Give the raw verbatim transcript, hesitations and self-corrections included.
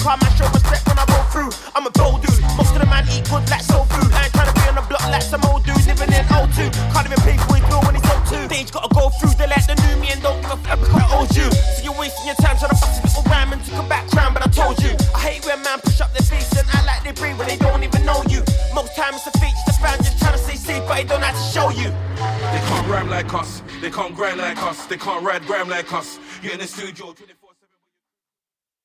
car, man, show respect when I roll through. I'm a bold dude, most of the man eat good like soul food. I ain't trying to be on the block like some old dude living in O two. Can't even pay for his bill when he's O two. Stage gotta go through, they like the new me and don't give a fuck because I owed you. So you're wasting your time trying to bust a little rhyme and took a back crown, but I told you. I hate when man push up their face and act like they breathe when they don't even know you. Most time it's a feature, the fan just trying to stay safe, but they don't have to show you. They can't rhyme like us, they can't grind like us, they can't ride gram like us. You're in the studio twenty-four